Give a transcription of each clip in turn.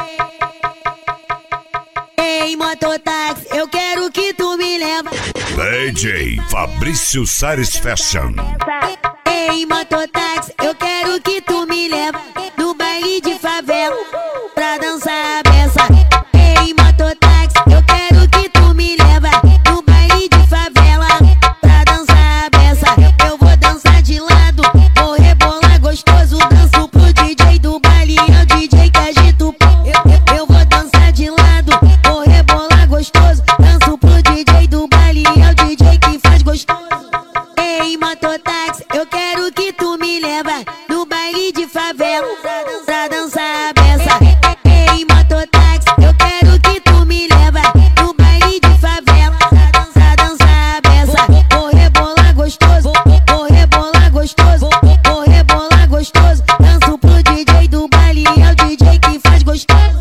Ei, mototáxi, eu quero que tu me leva. DJ Fabrício Sares Fashion. Ei, mototáxi, eu quero que tu me leva no baile de favela pra dançar a beça. Ei, mototáxi, eu quero que tu me leva no baile de favela pra dançar a beça. Eu vou dançar de lado, vou rebolar gostoso, danço pro DJ do baile, é o DJ que agita o pau. Eu vou dançar de lado, vou rebolar gostoso, danço pro DJ do baile, é o DJ que faz gostoso. Ei, mototáxi, eu quero que tu me leva no baile de favela pra dançar a beça. Ei, mototáxi, eu quero que tu me leva no baile de favela pra dançar a beça. Vou rebolar gostoso, vou rebolar gostoso, vou rebolar gostoso, danço pro DJ do baile, é o DJ que faz gostoso.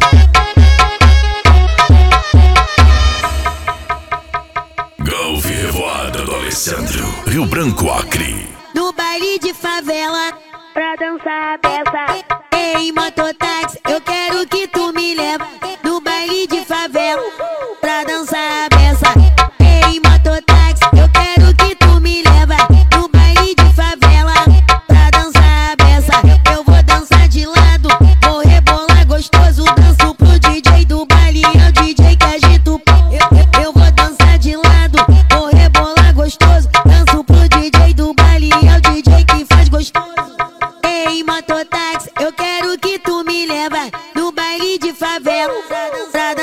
Golf Revoada do Alessandro, Rio Branco, Acre. No baile de favela pra dançar a beça. Ei, mototáxi, eu quero que tu me leva no baile de favela pra dançar a beça. Ei, mototáxi, eu quero que tu me leva no baile de favela pra dançar a beça. Eu vou dançar de lado, vou rebolar gostoso, danço pro DJ do baile, é o DJ que agita o pau. Eu vou dançar de lado, vou rebolar gostoso, danço pro DJ do baile, é o DJ que faz gostoso. Ei, mototáxi, eu quero que tu me leva no baile de favela pra